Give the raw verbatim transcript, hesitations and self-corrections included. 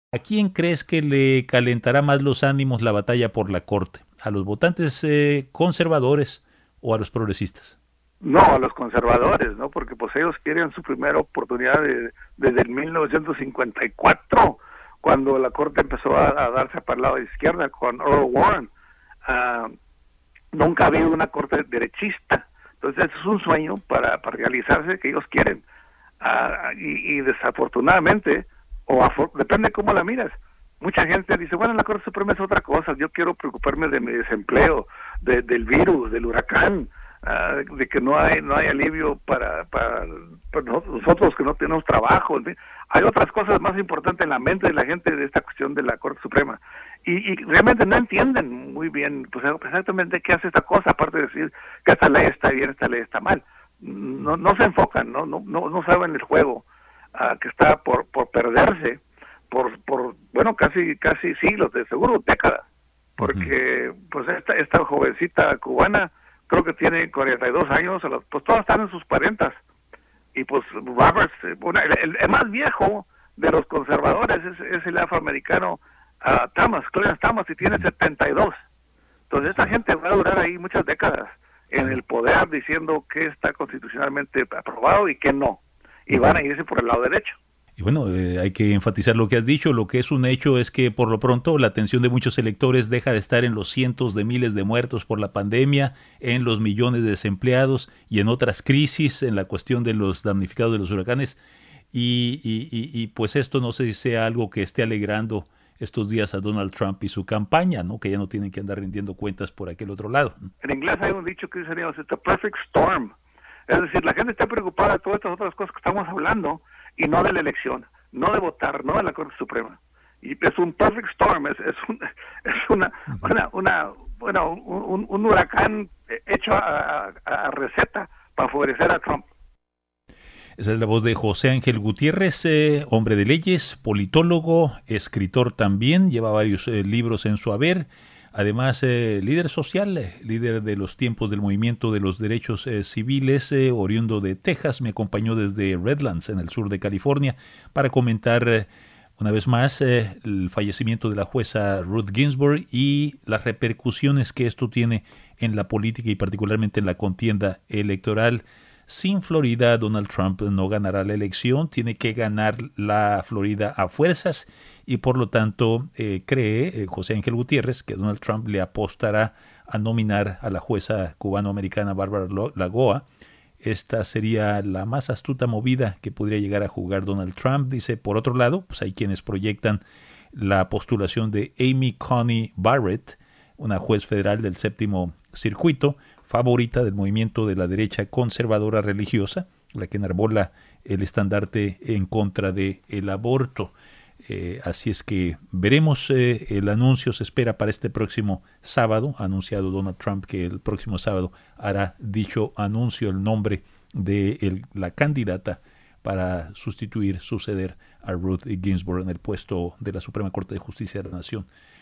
¿A quién crees que le calentará más los ánimos la batalla por la Corte? ¿A los votantes eh, conservadores o a los progresistas? No, a los conservadores, ¿no? Porque pues ellos quieren su primera oportunidad de, desde el mil novecientos cincuenta y cuatro, cuando la Corte empezó a, a darse para el lado de izquierda con Earl Warren. Uh, nunca ha habido una Corte derechista. Entonces es un sueño para, para realizarse que ellos quieren. Uh, y, y desafortunadamente, o afor depende cómo la miras, mucha gente dice, bueno, la Corte Suprema es otra cosa, yo quiero preocuparme de mi desempleo, de, del virus, del huracán, uh, de que no hay no hay alivio para, para, para nosotros que no tenemos trabajo. En fin, hay otras cosas más importantes en la mente de la gente de esta cuestión de la Corte Suprema. Y, y realmente no entienden muy bien pues exactamente qué hace esta cosa, aparte de decir que esta ley está bien, esta ley está mal. No, no se enfocan, no no no, no saben el juego uh, que está por, por perderse por por bueno casi casi siglos, de seguro décadas, porque uh-huh. pues esta esta jovencita cubana creo que tiene cuarenta y dos años, pues todas están en sus cuarenta, y pues Roberts, bueno, el, el más viejo de los conservadores es, es el afroamericano uh, Thomas, Clarence Thomas, y tiene setenta y dos. Entonces esta gente va a durar ahí muchas décadas en el poder diciendo que está constitucionalmente aprobado y que no, y van a irse por el lado derecho. Y bueno, eh, hay que enfatizar lo que has dicho. Lo que es un hecho es que por lo pronto la atención de muchos electores deja de estar en los cientos de miles de muertos por la pandemia, en los millones de desempleados y en otras crisis, en la cuestión de los damnificados de los huracanes. Y, y, y, y pues esto no sé si sea algo que esté alegrando estos días a Donald Trump y su campaña, ¿no? Que ya no tienen que andar rindiendo cuentas por aquel otro lado. En inglés hay un dicho que dice, it's a perfect storm. Es decir, la gente está preocupada de todas estas otras cosas que estamos hablando y no de la elección, no de votar, no de la Corte Suprema. Y es un perfect storm, es, es, un, es una, una, una, bueno, un, un huracán hecho a, a, a receta para favorecer a Trump. Esa es la voz de José Ángel Gutiérrez, eh, hombre de leyes, politólogo, escritor también, lleva varios eh, libros en su haber, además eh, líder social, eh, líder de los tiempos del movimiento de los derechos eh, civiles, eh, oriundo de Texas, me acompañó desde Redlands, en el sur de California, para comentar eh, una vez más eh, el fallecimiento de la jueza Ruth Ginsburg y las repercusiones que esto tiene en la política y particularmente en la contienda electoral. Sin Florida, Donald Trump no ganará la elección, tiene que ganar la Florida a fuerzas y por lo tanto eh, cree eh, José Ángel Gutiérrez que Donald Trump le apostará a nominar a la jueza cubano-americana Bárbara Lagoa. Esta sería la más astuta movida que podría llegar a jugar Donald Trump. Dice, por otro lado, pues hay quienes proyectan la postulación de Amy Coney Barrett, una juez federal del séptimo circuito, favorita del movimiento de la derecha conservadora religiosa, la que enarbola el estandarte en contra del aborto. Eh, así es que veremos, eh, el anuncio se espera para este próximo sábado. Ha anunciado Donald Trump que el próximo sábado hará dicho anuncio, el nombre de el, la candidata para sustituir, suceder a Ruth Ginsburg en el puesto de la Suprema Corte de Justicia de la Nación.